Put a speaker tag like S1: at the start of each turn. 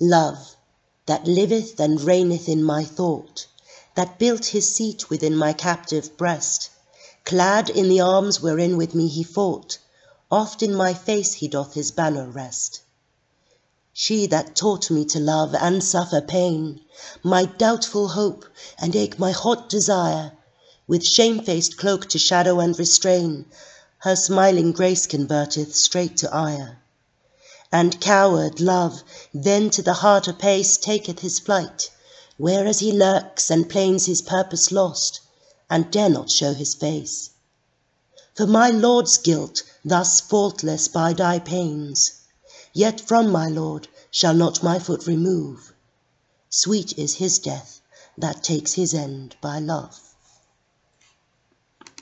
S1: Love, that liveth and reigneth in my thought, that built his seat within my captive breast, clad in the arms wherein with me he fought, oft in my face he doth his banner rest. She that taught me to love and suffer pain, my doubtful hope, and eke my hot desire, with shamefaced cloak to shadow and restrain, her smiling grace converteth straight to ire. And coward Love then to the heart apace taketh his flight, whereas he lurks and plains his purpose lost, and dare not show his face. For my Lord's guilt thus faultless bide I pains, yet from my Lord shall not my foot remove. Sweet is his death that takes his end by love.